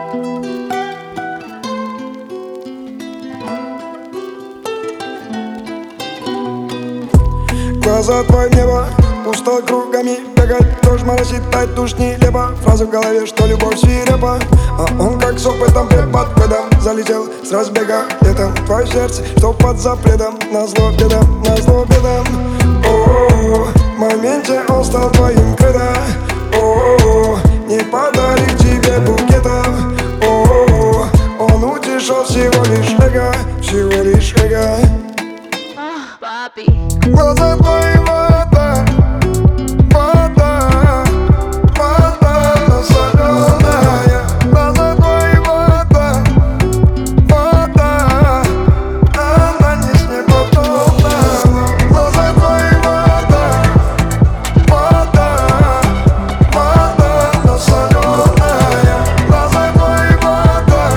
Глаза твои небо, пусто кругами бегать, дождь моросит, тает душ нелепо. Фраза в голове, что любовь свирепа, а он как с опытом препод годом залетел с разбега летом. Твое сердце, что под запретом, назло бедам, назло бедам. О-о-о, в моменте он стал твоим кредо. О-о-о, не подарит тебе букетов. О-о-о, он утешил всего лишь эго, всего лишь эго. Глаза твои вода, вода, вода соленая. Глаза твои вода, вода, она не с неба полная. Глаза твои вода, вода, вода соленая. Глаза твои вода,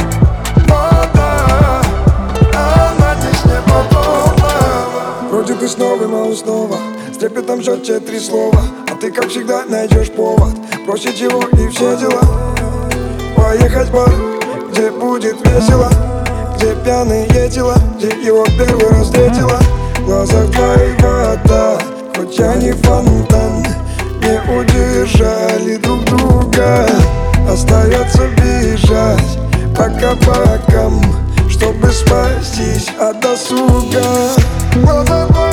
вода, она не с неба полная. Вроде ты снова, но снова с трепетом ждет тебе 3 слова, а ты, как всегда, найдешь повод бросить его и все дела. Поехать в бар, где будет весело, где пьяные тела, где его первый раз встретила. В глазах твоих вода, хоть я не фонтан, не удержали друг друга. Остается бежать по кабакам, чтобы спастись от досуга. Глаза твои